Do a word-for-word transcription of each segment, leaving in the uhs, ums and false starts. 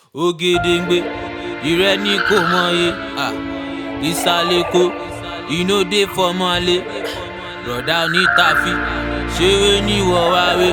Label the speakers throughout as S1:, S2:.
S1: Ògèdèngbé, ìrẹ́ ní kò mọye, ìsàlẹ̀kọ, iná dé fọmọlé, rọ̀dá onítàfí, ṣeré ní wọ̀wáwé,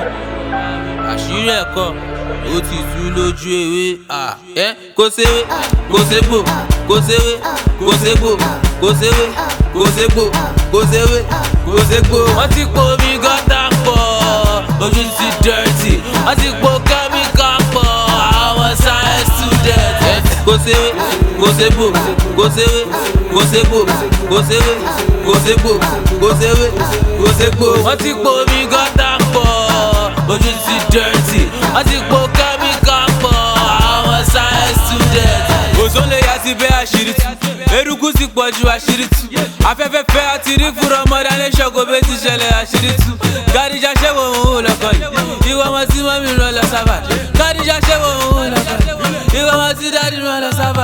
S1: àṣírí ẹ̀kọ́, ó ti tú lójú ewé, ẹ́ kò séwé, kò ségbò, kò séwé, kò ségbò, kò séwé, kò ségbò, kò séwé, kò ségbò. Wọ́n ti po omi gọ́tà pọ̀, ojú ti dirty, wọ́n ti po kẹ́míkà pọ̀, àwọn science student. Kò séwé, kò ségbò, kò séwé, kò ségbò, kò séwé, kò ségbò, kò séwé, kò ségbò. Wọ́n ti po omi gọ́tà pọ̀, ojú ti dirty, wọ́n ti po kẹ́míkà pọ̀, àwọn science student. Òṣòlè yà ti bẹ́ àṣírí tú, eruku ti pọ̀ ju àṣírí tú, afẹ́fẹ́ fẹ́ àti rí fúnra ọmọdé alẹ́ ṣọ́kò bẹ́ẹ̀ ti ṣẹlẹ̀ àṣírí tú. Kádìjà ṣẹ́wọ̀ òun lọ́kọ̀ yìí, ìwọ ọmọ tí mọ́mí rán lọ sábà. Kádìjà ṣẹ́wọ̀ òun lọ́kọ̀ yìí, ìwọ ọmọ tí dádì rán lọ sábà.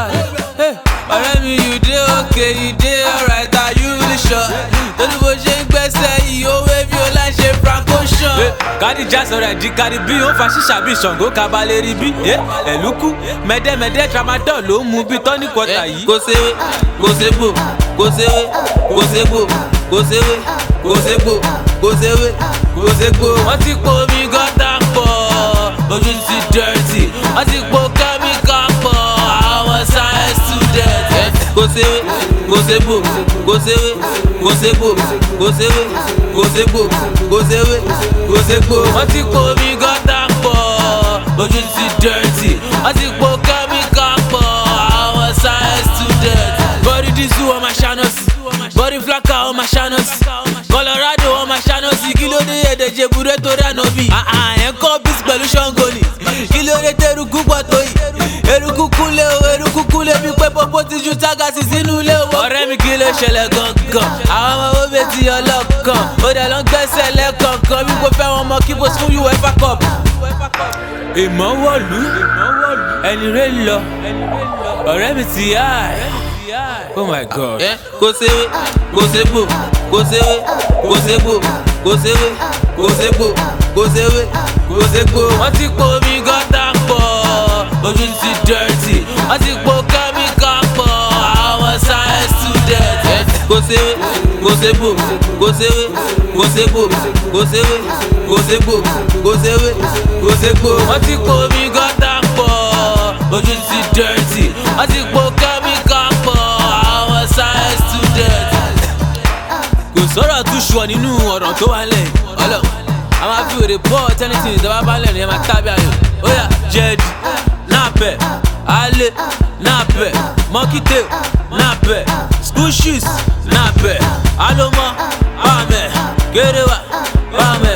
S1: Ọ̀rẹ́ mi, you dey okay, you dey alright, are you really sure? Torí bó ṣe ń gbẹ́sẹ̀ yìí, ó wé bí ó láì ṣe franco ṣan. Kádìjà sọ̀rọ̀ ẹ̀dí kárí bí ó fa ṣíṣà bí Ṣàngó kabalẹ̀ rí bí. Ẹ̀lúkú mẹ́dẹ́mẹ́dẹ́ tramadol ló ń mu bí tọ́ní kọta yìí. Kò séwé, kò ségbò, kò séwé, kò ségbò, kò séwé, kò ségbò, kò séwé, kò ségbò. Wọ́n ti po omi gọ́tà pọ̀, ojú ti dirty, wọ́n ti po kẹ́míkà pọ̀, àwọn science student. Kò séwé, kò ségbò, kò séwé, kò ségbò, kò séwé, kò ségbò, kò séwé, kò ségbò. Wọ́n ti po omi gọ́tà pọ̀, ojú ti dirty, wọ́n ti po kẹ́míkà pọ̀, àwọn science student. Body diesel on my channels, body flacker on my channels, Colorado on my channels. Kí ló dé èdè jebure tó rẹ̀ bí? Ẹ̀ ń kọ́ bísí pẹ̀lú Ṣàngó ni. Kí ló dé tẹ́rùkú pọ̀ tó yìí? Eruku kúnlé o, eruku kúnlé bí pé pọ́pọ́ ti ju tágàsì sínú ilé o. Ọ̀rẹ́ mi, kí ló ṣẹlẹ̀ gangan? Àwọn ọmọ owó bẹ́ẹ̀ ti ọlọ́kan, ó dẹ̀ lọ ń gbẹ́sẹ̀ lẹ́kọ̀ọ̀kan bí kò fẹ́ wọn mọ kí bó fún UEFA Cup. Ìmọ̀ wọ̀lú, ẹni rẹ̀ lọ, ọ̀rẹ́ mi ti yá ẹ̀. Oh my God. Kò séwé, kò ségbò, kò séwé, kò ségbò, kò séwé, kò ségbò, kò séwé, kò ségbò. Wọ́n ti po omi gọ́tà pọ̀, ojú ti dirty, wọ́n ti po kẹ́míkà pọ̀, àwọn science student. Kò séwé, kò ségbò, kò séwé, kò ségbò, kò séwé, kò ségbò, kò séwé, kò ségbò. Wọ́n ti po omi gọ́tà pọ̀, ojú ti dirty, wọ́n ti po kẹ́míkà pọ̀, àwọn science student. Kò sọ̀rọ̀ tún ṣùọ́ nínú ọ̀rọ̀ tó wà lẹ̀ ọlọ́. A máa fi òde bọ́ tẹ́nitì ìjọba bá lẹ̀ ní ẹ máa tábí ayò. Ó yá jẹ́ẹ̀dì, náàpẹ̀, alẹ́, náàpẹ̀, mọ́kítẹ́, náàpẹ̀, school shoes, náàpẹ̀, alọ́mọ, bámẹ̀, gẹ́rẹ́wà, bámẹ̀.